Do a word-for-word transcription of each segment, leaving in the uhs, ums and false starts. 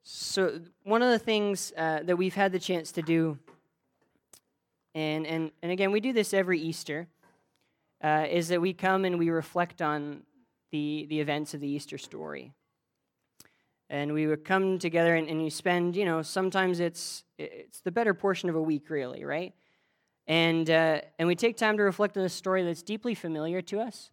So one of the things uh, that we've had the chance to do, and and and again we do this every Easter, uh, is that we come and we reflect on the the events of the Easter story, and we would come together and, and you spend, you know, sometimes it's it's the better portion of a week, really, right? And uh, and we take time to reflect on a story that's deeply familiar to us.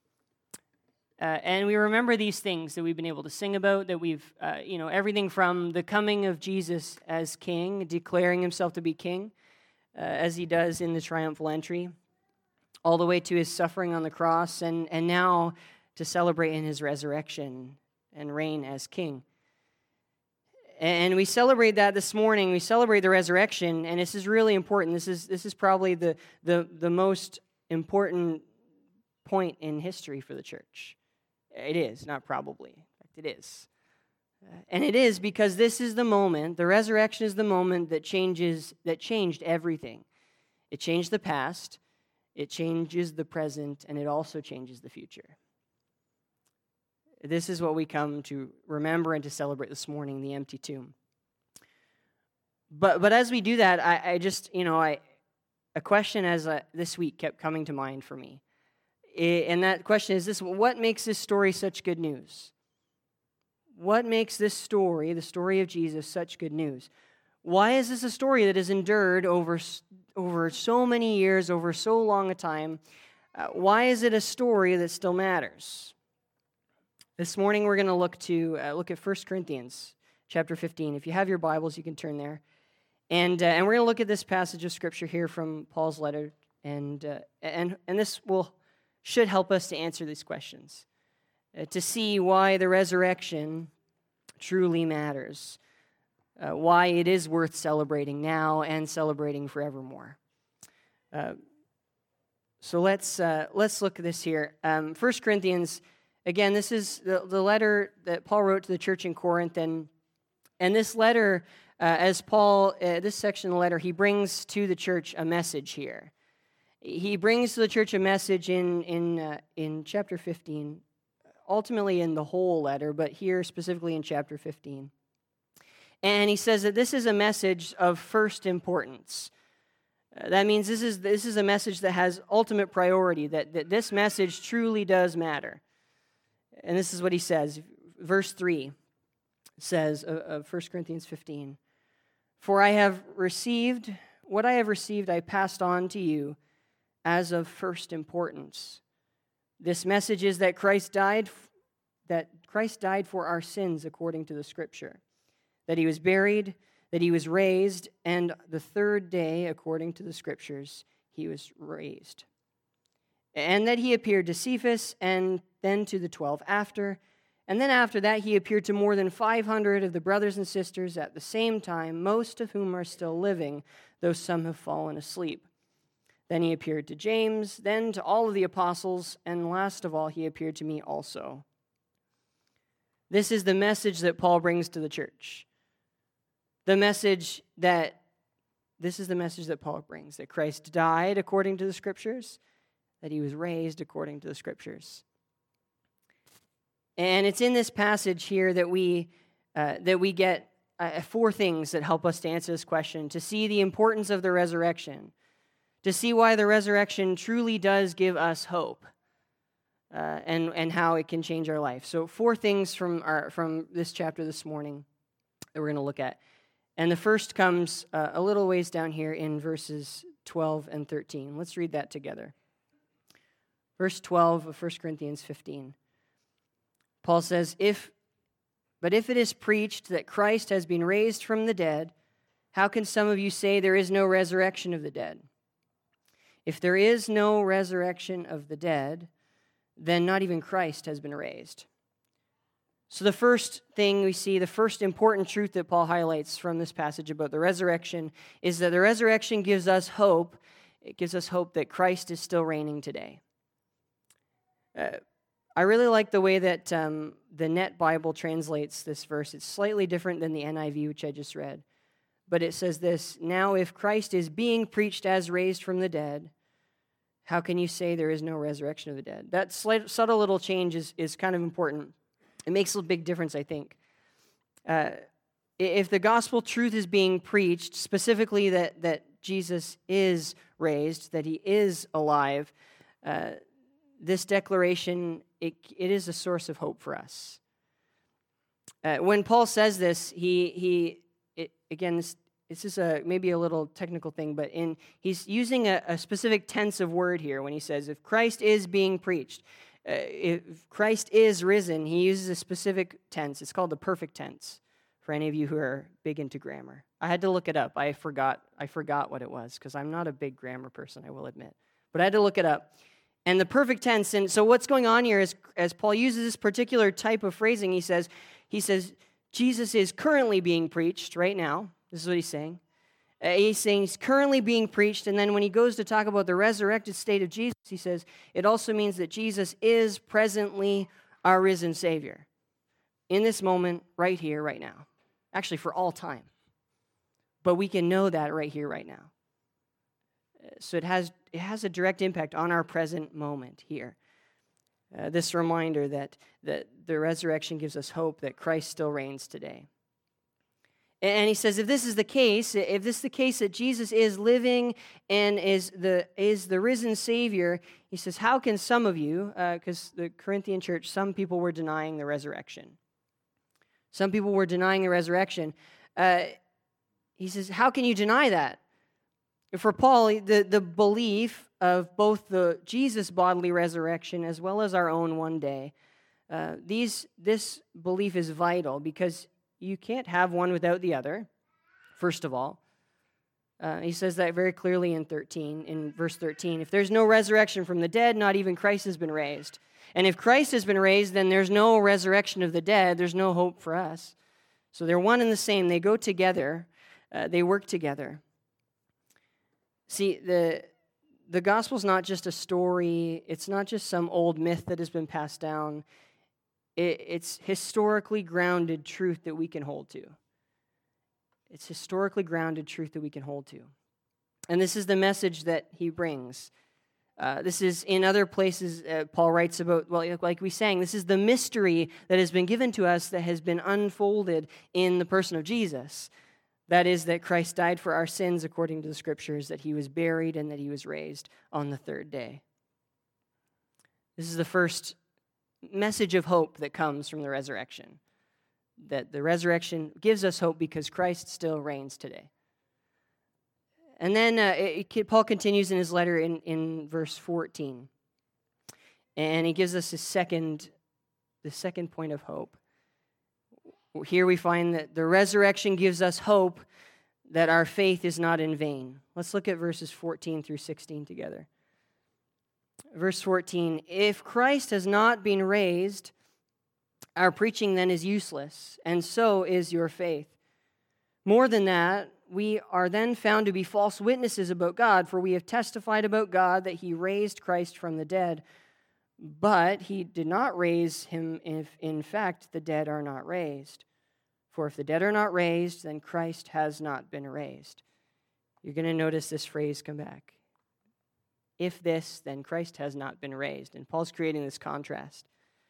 Uh, and we remember these things that we've been able to sing about, that we've, uh, you know, everything from the coming of Jesus as king, declaring himself to be king, uh, as he does in the triumphal entry, all the way to his suffering on the cross, and, and now to celebrate in his resurrection and reign as king. And we celebrate that this morning. We celebrate the resurrection, and this is really important. This is this is probably the the, the most important point in history for the church. It is, not probably. In fact, it is. Uh, and it is because this is the moment, the resurrection is the moment that changes, that changed everything. It changed the past, it changes the present, and it also changes the future. This is what we come to remember and to celebrate this morning, the empty tomb. But but as we do that, I, I just, you know, I a question as a, this week kept coming to mind for me. And that question is this: what makes this story such good news? What makes this story, the story of Jesus, such good news? Why is this a story that has endured over, over so many years, over so long a time? Uh, why is it a story that still matters? This morning we're going to look to uh, look at First Corinthians chapter fifteen. If you have your Bibles, you can turn there. And uh, and we're going to look at this passage of Scripture here from Paul's letter, and uh, and and this will should help us to answer these questions, uh, to see why the resurrection truly matters, uh, why it is worth celebrating now and celebrating forevermore. Uh, so let's uh, let's look at this here. Um, First Corinthians, again, this is the, the letter that Paul wrote to the church in Corinth, and and this letter, uh, as Paul, uh, this section of the letter, he brings to the church a message here. He brings to the church a message in in uh, in chapter fifteen, ultimately in the whole letter, but here specifically in chapter fifteen. And he says that this is a message of first importance. Uh, that means this is this is a message that has ultimate priority, that, that this message truly does matter. And this is what he says. Verse three says of, of First Corinthians fifteen, "For I have received, what I have received I passed on to you, as of first importance. This message is that Christ died, that Christ died for our sins according to the Scripture, that he was buried, that he was raised, and the third day, according to the Scriptures, he was raised. And that he appeared to Cephas, and then to the twelve after, and then after that he appeared to more than five hundred of the brothers and sisters at the same time, most of whom are still living, though some have fallen asleep. Then he appeared to James, then to all of the apostles, and last of all, he appeared to me also." This is the message that Paul brings to the church. The message that, this is the message that Paul brings, that Christ died according to the Scriptures, that he was raised according to the Scriptures. And it's in this passage here that we uh, that we get uh, four things that help us to answer this question, to see the importance of the resurrection, to see why the resurrection truly does give us hope, uh, and, and how it can change our life. So four things from our from this chapter this morning that we're going to look at. And the first comes uh, a little ways down here in verses twelve and thirteen. Let's read that together. Verse twelve of First Corinthians fifteen. Paul says, "If, but if it is preached that Christ has been raised from the dead, how can some of you say there is no resurrection of the dead? If there is no resurrection of the dead, then not even Christ has been raised." So the first thing we see, the first important truth that Paul highlights from this passage about the resurrection is that the resurrection gives us hope. It gives us hope that Christ is still reigning today. Uh, I really like the way that um, the Net Bible translates this verse. It's slightly different than the N I V, which I just read. But it says this: "Now if Christ is being preached as raised from the dead, how can you say there is no resurrection of the dead?" That slight, subtle little change is, is kind of important. It makes a big difference, I think. Uh, If the gospel truth is being preached, specifically that, that Jesus is raised, that he is alive, uh, this declaration, it, it is a source of hope for us. Uh, when Paul says this, he, he it, again, this, this is a maybe a little technical thing, but in he's using a, a specific tense of word here when he says, if Christ is being preached, uh, if Christ is risen, he uses a specific tense. It's called the perfect tense, for any of you who are big into grammar. I had to look it up. I forgot, I forgot what it was, because I'm not a big grammar person, I will admit. But I had to look it up. And the perfect tense, and so what's going on here is, as Paul uses this particular type of phrasing, he says, he says, Jesus is currently being preached right now. This is what he's saying. Uh, he's saying he's currently being preached, and then when he goes to talk about the resurrected state of Jesus, he says, it also means that Jesus is presently our risen Savior. In this moment, right here, right now. Actually, for all time. But we can know that right here, right now. So it has it has a direct impact on our present moment here. Uh, this reminder that, that the resurrection gives us hope that Christ still reigns today. And he says, if this is the case, if this is the case that Jesus is living and is the is the risen Savior, he says, how can some of you, because uh, the Corinthian church, some people were denying the resurrection. Some people were denying the resurrection. Uh, he says, how can you deny that? For Paul, the, the belief of both the Jesus bodily resurrection as well as our own one day, uh, these this belief is vital because you can't have one without the other, first of all. Uh, he says that very clearly in thirteen, in verse thirteen. If there's no resurrection from the dead, not even Christ has been raised. And if Christ has been raised, then there's no resurrection of the dead. There's no hope for us. So they're one and the same. They go together. Uh, they work together. See, the the gospel's not just a story. It's not just some old myth that has been passed down. It, it's historically grounded truth that we can hold to. It's historically grounded truth that we can hold to. And this is the message that he brings. Uh, this is in other places, uh, Paul writes about, well, like we sang, this is the mystery that has been given to us that has been unfolded in the person of Jesus. That is, that Christ died for our sins according to the Scriptures, that he was buried, and that he was raised on the third day. This is the first message of hope that comes from the resurrection. That the resurrection gives us hope because Christ still reigns today. And then uh, it, Paul continues in his letter in, in verse fourteen. And he gives us his second, the second point of hope. Here we find that the resurrection gives us hope that our faith is not in vain. Let's look at verses fourteen through sixteen together. Verse fourteen, if Christ has not been raised, our preaching then is useless, and so is your faith. More than that, we are then found to be false witnesses about God, for we have testified about God that he raised Christ from the dead. But he did not raise him if, in fact, the dead are not raised. For if the dead are not raised, then Christ has not been raised. You're going to notice this phrase come back. If this, then Christ has not been raised. And Paul's creating this contrast.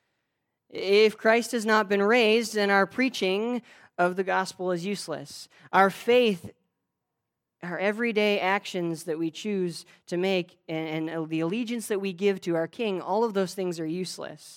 If Christ has not been raised, then our preaching of the gospel is useless. Our faith, our everyday actions that we choose to make, and, and the allegiance that we give to our King, all of those things are useless.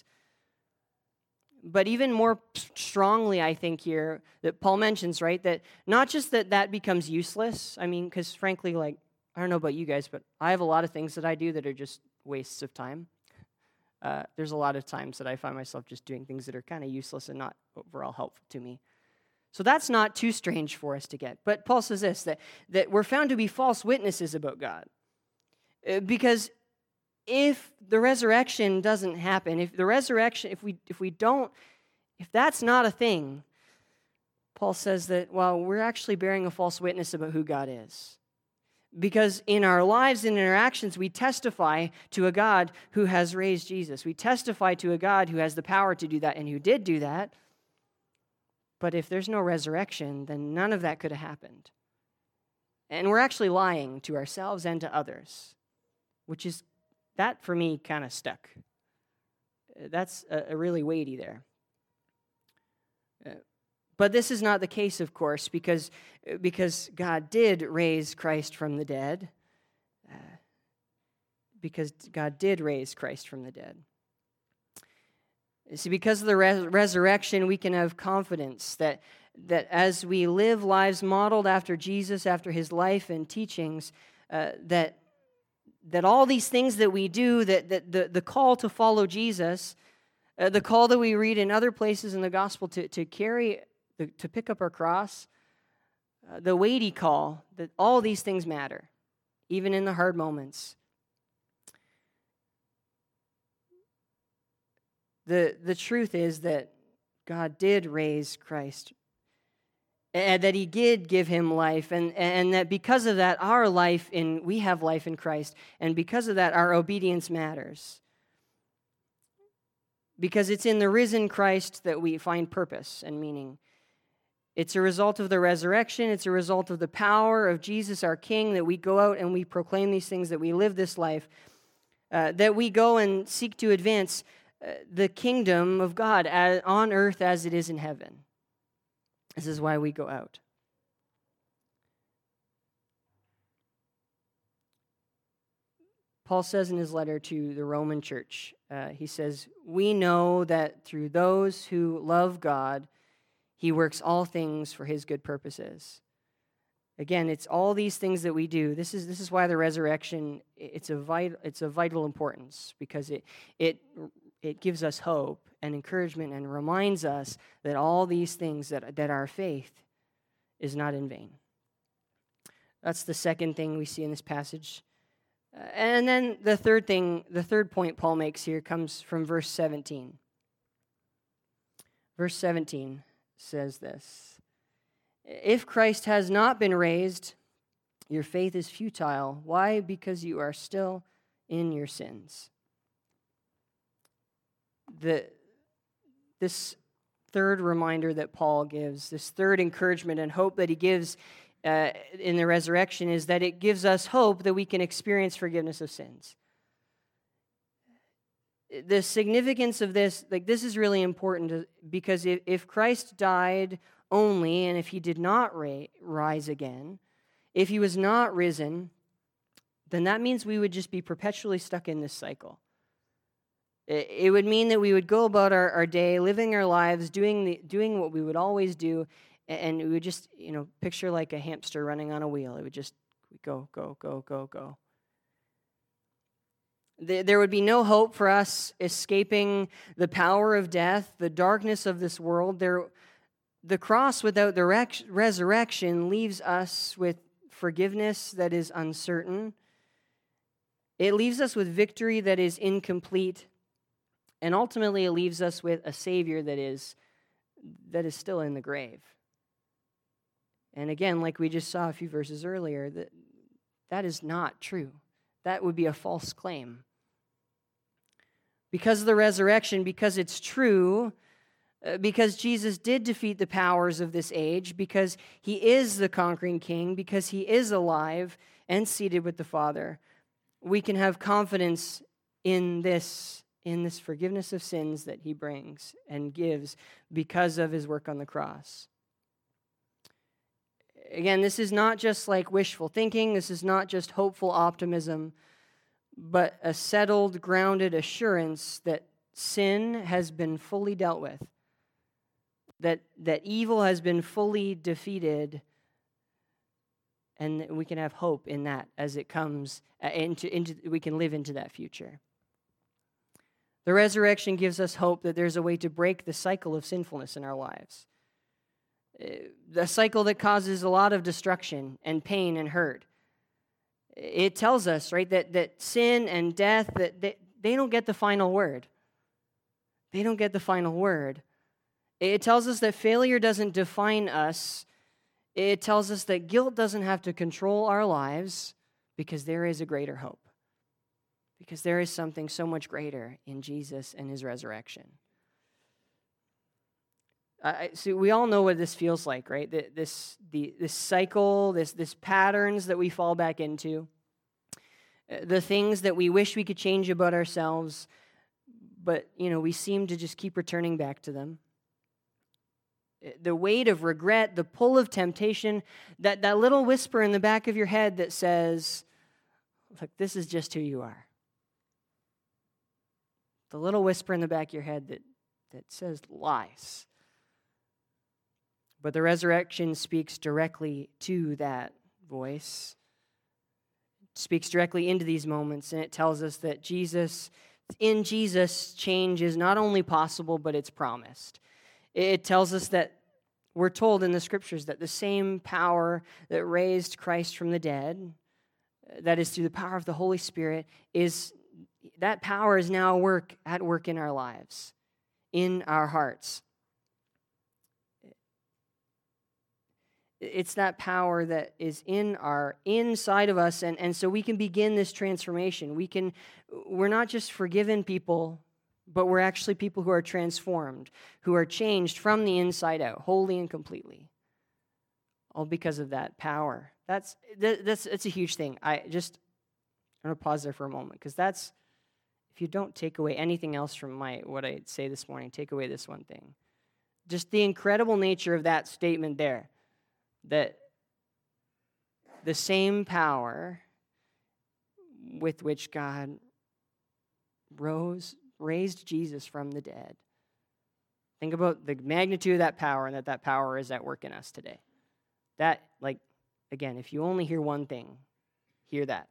But even more strongly, I think here, that Paul mentions, right, that not just that that becomes useless, I mean, because frankly, like, I don't know about you guys, but I have a lot of things that I do that are just wastes of time. Uh, there's a lot of times that I find myself just doing things that are kind of useless and not overall helpful to me. So that's not too strange for us to get. But Paul says this, that, that we're found to be false witnesses about God. Uh, because if the resurrection doesn't happen, if the resurrection, if we if we don't, if that's not a thing, Paul says that, well, we're actually bearing a false witness about who God is. Because in our lives and interactions, we testify to a God who has raised Jesus. We testify to a God who has the power to do that and who did do that. But if there's no resurrection, then none of that could have happened. And we're actually lying to ourselves and to others, which is, that for me kind of stuck. That's a, a really weighty there. Uh, But this is not the case, of course, because, because God did raise Christ from the dead. Uh, because God did raise Christ from the dead. See, because of the res- resurrection, we can have confidence that, that as we live lives modeled after Jesus, after his life and teachings, uh, that, that all these things that we do, that, that the, the call to follow Jesus, uh, the call that we read in other places in the gospel to, to carry, the, to pick up our cross, uh, the weighty call, that all these things matter, even in the hard moments. The, the truth is that God did raise Christ, and that he did give him life, and, and that because of that, our life in we have life in Christ, and because of that, our obedience matters. Because it's in the risen Christ that we find purpose and meaning. It's a result of the resurrection. It's a result of the power of Jesus, our King, that we go out and we proclaim these things, that we live this life, uh, that we go and seek to advance uh, the kingdom of God as, on earth as it is in heaven. This is why we go out. Paul says in his letter to the Roman church, uh, he says, "We know that through those who love God, he works all things for his good purposes." Again, it's all these things that we do. This is this is why the resurrection, it's a vital it's a vital importance, because it it it gives us hope and encouragement and reminds us that all these things, that that our faith is not in vain. That's the second thing we see in this passage. Uh, and then the third thing, the third point Paul makes here comes from verse seventeen. Verse seventeen says this: "If Christ has not been raised, your faith is futile." Why? Because you are still in your sins. The, this third reminder that Paul gives, this third encouragement and hope that he gives uh, in the resurrection, is that it gives us hope that we can experience forgiveness of sins. The significance of this, like this is really important to, because if, if Christ died only, and if he did not ra- rise again, if he was not risen, then that means we would just be perpetually stuck in this cycle. It, it would mean that we would go about our, our day, living our lives, doing the, doing what we would always do, and, and we would just, you know, picture like a hamster running on a wheel. It would just go, go, go, go, go. There would be no hope for us escaping the power of death, the darkness of this world. There, the cross without the rec- resurrection leaves us with forgiveness that is uncertain. It leaves us with victory that is incomplete. And ultimately, it leaves us with a Savior that is, that is still in the grave. And again, like we just saw a few verses earlier, that, that is not true. That would be a false claim. Because of the resurrection, because it's true, uh, because Jesus did defeat the powers of this age, because he is the conquering king, because he is alive and seated with the Father, we can have confidence in this, in this forgiveness of sins that he brings and gives because of his work on the cross. Again, this is not just like wishful thinking. This is not just hopeful optimism, but a settled, grounded assurance that sin has been fully dealt with, that, that evil has been fully defeated, and we can have hope in that as it comes into, into we can live into that future. The resurrection gives us hope that there's a way to break the cycle of sinfulness in our lives. The cycle that causes a lot of destruction and pain and hurt. It tells us, right, that, that sin and death, that they, they don't get the final word. They don't get the final word. It tells us that failure doesn't define us. It tells us that guilt doesn't have to control our lives, because there is a greater hope. Because there is something so much greater in Jesus and his resurrection. I, so we all know what this feels like, right? The, this the this cycle, this this patterns that we fall back into, the things that we wish we could change about ourselves, but you know we seem to just keep returning back to them. the weight of regret, the pull of temptation, that, that little whisper in the back of your head that says, look, this is just who you are. The little whisper in the back of your head that, that says lies. But the resurrection speaks directly to that voice. It speaks directly into these moments, and it tells us that Jesus, in Jesus, change is not only possible, but it's promised. It tells us that we're told in the scriptures that the same power that raised Christ from the dead, that is through the power of the Holy Spirit, is that power is now work at work in our lives, in our hearts. It's that power that is in our inside of us, and, and so we can begin this transformation. We can, we're not just forgiven people, but we're actually people who are transformed, who are changed from the inside out, wholly and completely. All because of that power. That's that's that's a huge thing. I just I'm gonna pause there for a moment, because that's, if you don't take away anything else from my what I say this morning, take away this one thing. Just the incredible nature of that statement there. That the same power with which God rose, raised Jesus from the dead. Think about the magnitude of that power, and that that power is at work in us today. That, like, again, if you only hear one thing, hear that.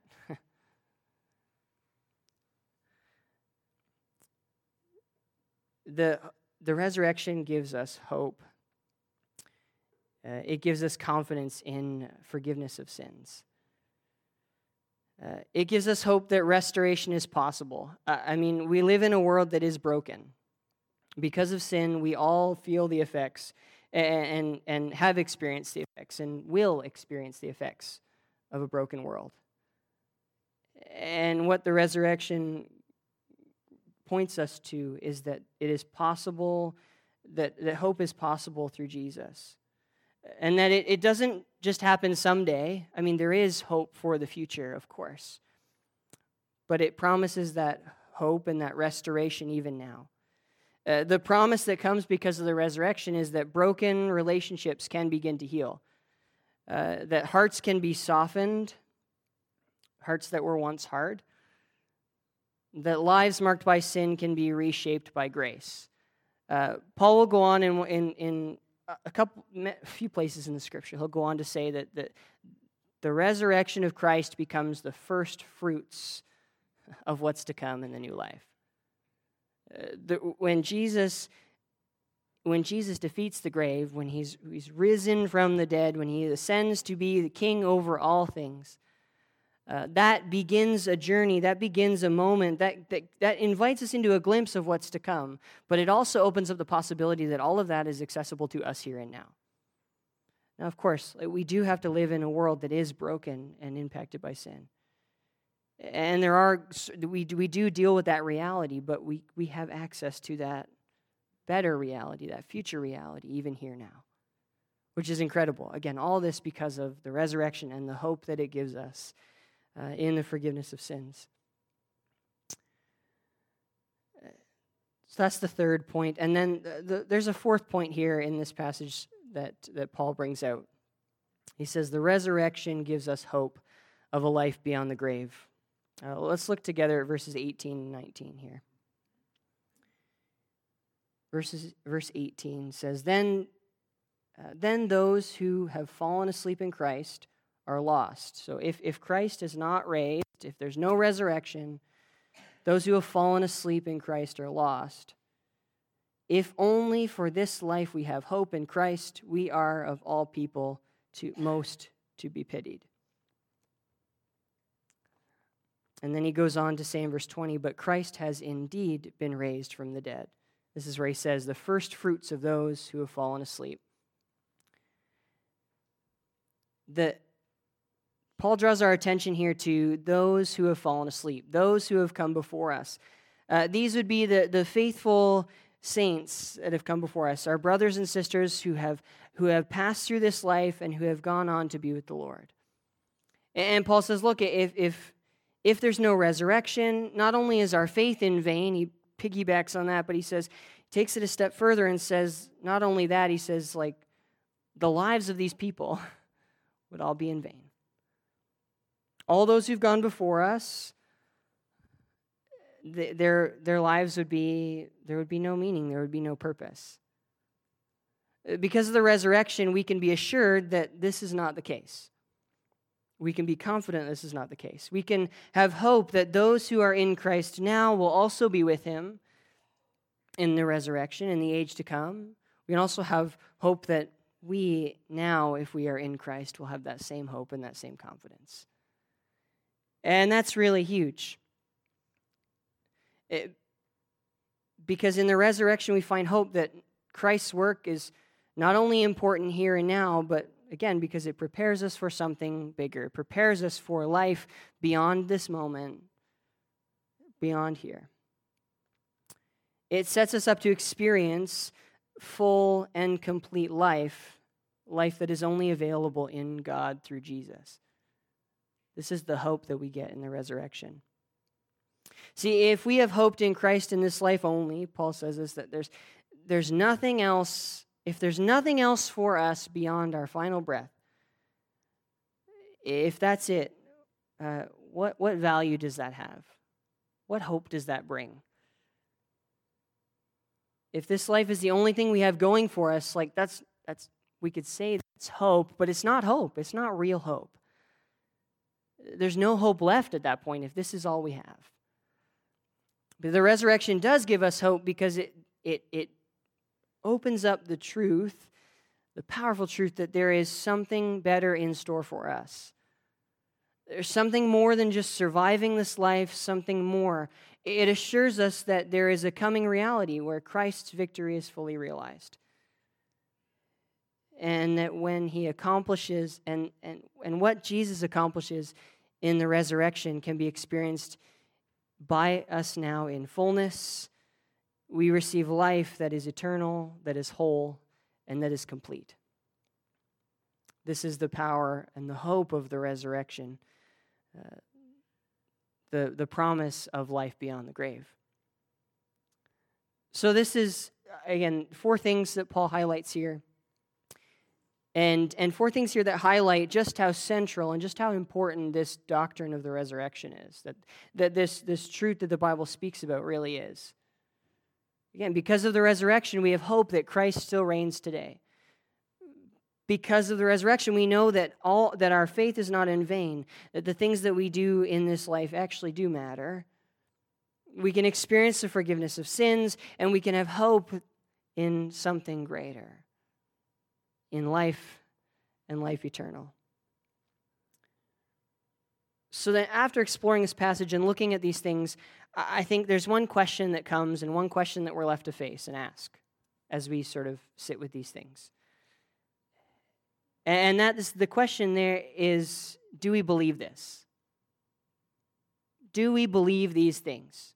the The resurrection gives us hope. Uh, it gives us confidence in forgiveness of sins. Uh, it gives us hope that restoration is possible. Uh, I mean, we live in a world that is broken. Because of sin, we all feel the effects and, and, and have experienced the effects and will experience the effects of a broken world. And what the resurrection points us to is that it is possible, that, that hope is possible through Jesus. And that it, it doesn't just happen someday. I mean, there is hope for the future, of course. But it promises that hope and that restoration even now. Uh, the promise that comes because of the resurrection is that broken relationships can begin to heal. Uh, that hearts can be softened, hearts that were once hard. That lives marked by sin can be reshaped by grace. Uh, Paul will go on in in, in a couple, a few places in the scripture. He'll go on to say that, that the resurrection of Christ becomes the first fruits of what's to come in the new life. Uh, the, when Jesus, when Jesus defeats the grave, when he's he's risen from the dead, when he ascends to be the king over all things, uh, that begins a journey. That begins a moment that, that that invites us into a glimpse of what's to come. But it also opens up the possibility that all of that is accessible to us here and now. Now, of course, we do have to live in a world that is broken and impacted by sin. And there are, we, we do deal with that reality, but we, we have access to that better reality, that future reality, even here now, which is incredible. Again, all this because of the resurrection and the hope that it gives us uh, in the forgiveness of sins. So that's the third point. And then the, the, there's a fourth point here in this passage that, that Paul brings out. He says, the resurrection gives us hope of a life beyond the grave. Uh, let's look together at verses eighteen and nineteen here. Verses, verse eighteen says, Then, uh, then those who have fallen asleep in Christ are lost. So if, if Christ is not raised, if there's no resurrection, those who have fallen asleep in Christ are lost. If only for this life we have hope in Christ, we are of all people to most to be pitied. And then he goes on to say in verse twenty, but Christ has indeed been raised from the dead. This is where he says, the first fruits of those who have fallen asleep. The, Paul draws our attention here to those who have fallen asleep, those who have come before us. Uh, these would be the, the faithful saints that have come before us, our brothers and sisters who have, who have passed through this life and who have gone on to be with the Lord. And Paul says, look, if, if, if there's no resurrection, not only is our faith in vain, he piggybacks on that, but he says, takes it a step further and says, not only that, he says, like, the lives of these people would all be in vain. All those who've gone before us, th- their their lives would be, there would be no meaning, there would be no purpose. Because of the resurrection, we can be assured that this is not the case. We can be confident this is not the case. We can have hope that those who are in Christ now will also be with him in the resurrection, in the age to come. We can also have hope that we now, if we are in Christ, will have that same hope and that same confidence. And that's really huge. It, because in the resurrection, we find hope that Christ's work is not only important here and now, but again, because it prepares us for something bigger. It prepares us for life beyond this moment, beyond here. It sets us up to experience full and complete life, life that is only available in God through Jesus. This is the hope that we get in the resurrection. See, if we have hoped in Christ in this life only, Paul says this, that there's, there's nothing else, if there's nothing else for us beyond our final breath, if that's it, uh, what, what value does that have? What hope does that bring? If this life is the only thing we have going for us, like that's, that's we could say it's hope, but it's not hope. It's not real hope. There's no hope left at that point if this is all we have. But the resurrection does give us hope because it it it opens up the truth, the powerful truth that there is something better in store for us. There's something more than just surviving this life, something more. It assures us that there is a coming reality where Christ's victory is fully realized. And that when he accomplishes, and, and, and what Jesus accomplishes in the resurrection can be experienced by us now in fullness. We receive life that is eternal, that is whole, and that is complete. This is the power and the hope of the resurrection, uh, the, the promise of life beyond the grave. So this is, again, four things that Paul highlights here. And, and four things here that highlight just how central and just how important this doctrine of the resurrection is, that, that this, this truth that the Bible speaks about really is. Again, because of the resurrection, we have hope that Christ still reigns today. Because of the resurrection, we know that all that our faith is not in vain, that the things that we do in this life actually do matter. We can experience the forgiveness of sins, and we can have hope in something greater, in life and life eternal. So that after exploring this passage and looking at these things, I think there's one question that comes and one question that we're left to face and ask as we sort of sit with these things. And that is the question there is, do we believe this? Do we believe these things?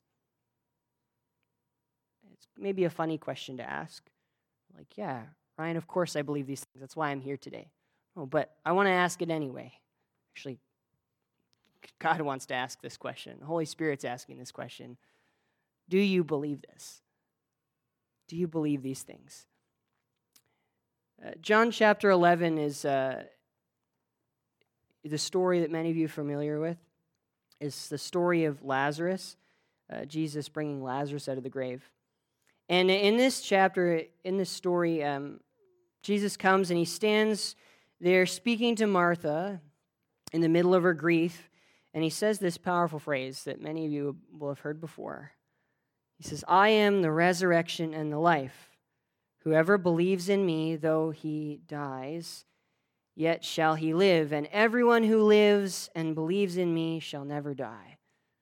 It's maybe a funny question to ask. Like, yeah, Ryan, of course I believe these things. That's why I'm here today. Oh, but I want to ask it anyway. Actually, God wants to ask this question. The Holy Spirit's asking this question. Do you believe this? Do you believe these things? Uh, John chapter eleven is uh, the story that many of you are familiar with. It's the story of Lazarus, uh, Jesus bringing Lazarus out of the grave. And in this chapter, in this story, um, Jesus comes and he stands there speaking to Martha in the middle of her grief, and he says this powerful phrase that many of you will have heard before. He says, I am the resurrection and the life. Whoever believes in me, though he dies, yet shall he live, and everyone who lives and believes in me shall never die.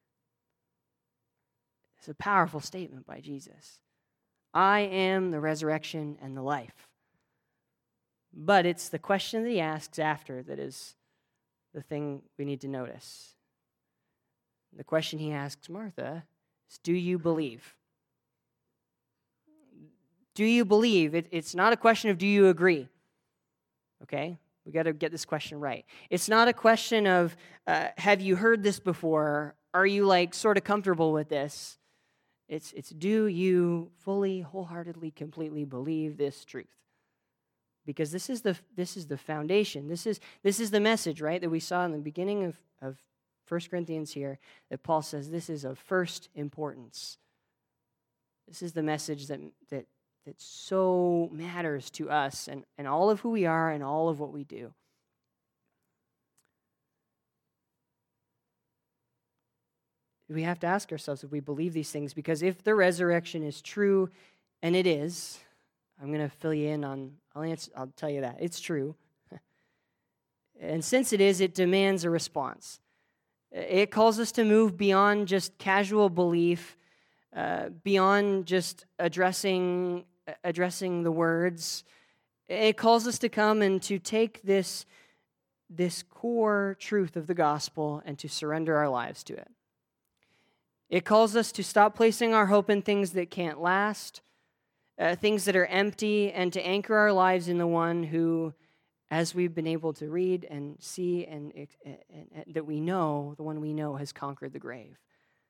It's a powerful statement by Jesus. I am the resurrection and the life. But it's the question that he asks after that is the thing we need to notice. The question he asks Martha is, do you believe? Do you believe? It, it's not a question of do you agree? Okay? We got to get this question right. It's not a question of uh, have you heard this before? Are you like sort of comfortable with this? It's, it's do you fully, wholeheartedly, completely believe this truth? Because this is the this is the foundation. This is this is the message, right, that we saw in the beginning of, of First Corinthians here, that Paul says this is of first importance. This is the message that that that so matters to us and, and all of who we are and all of what we do. We have to ask ourselves if we believe these things, because if the resurrection is true, and it is, I'm going to fill you in on, I'll, answer, I'll tell you that. It's true. And since it is, it demands a response. It calls us to move beyond just casual belief, uh, beyond just addressing addressing the words. It calls us to come and to take this, this core truth of the gospel and to surrender our lives to it. It calls us to stop placing our hope in things that can't last, uh, things that are empty, and to anchor our lives in the one who, as we've been able to read and see and, and, and that we know, the one we know has conquered the grave.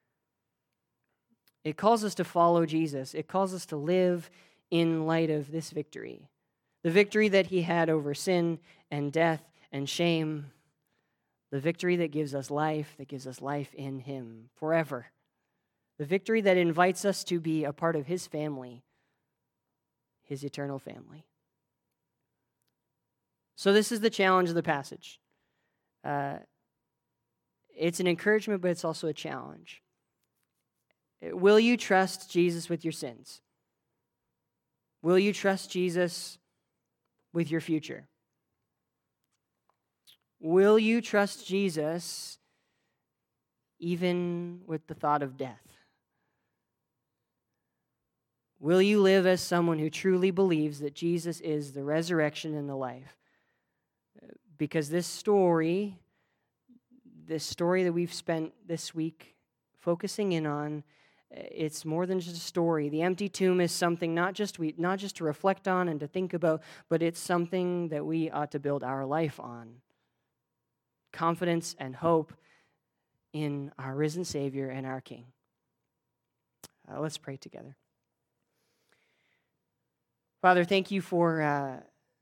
It calls us to follow Jesus. It calls us to live in light of this victory, the victory that he had over sin and death and shame, the victory that gives us life, that gives us life in him forever, the victory that invites us to be a part of his family, his eternal family. So this is the challenge of the passage. Uh, it's an encouragement, but it's also a challenge. Will you trust Jesus with your sins? Will you trust Jesus with your future? Will you trust Jesus even with the thought of death? Will you live as someone who truly believes that Jesus is the resurrection and the life? Because this story, this story that we've spent this week focusing in on, it's more than just a story. The empty tomb is something not just we not just to reflect on and to think about, but it's something that we ought to build our life on. Confidence and hope in our risen Savior and our King. Uh, let's pray together. Father, thank you for uh,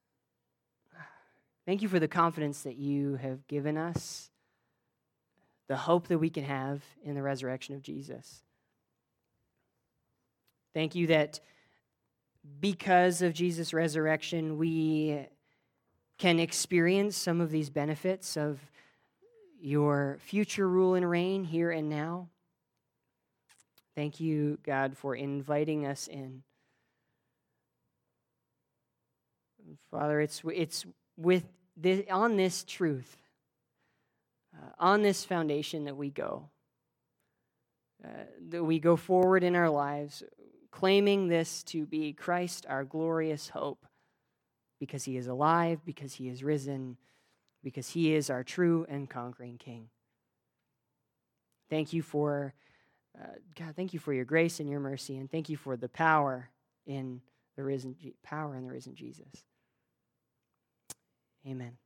thank you for the confidence that you have given us, the hope that we can have in the resurrection of Jesus. Thank you that because of Jesus' resurrection, we can experience some of these benefits of your future rule and reign here and now. Thank you, God, for inviting us in. Father, it's it's with this, on this truth, uh, on this foundation that we go, uh, that we go forward in our lives, claiming this to be Christ, our glorious hope, because he is alive, because he is risen, because he is our true and conquering King. Thank you for, uh, God, thank you for your grace and your mercy, and thank you for the power in the risen power in the risen Jesus. Amen.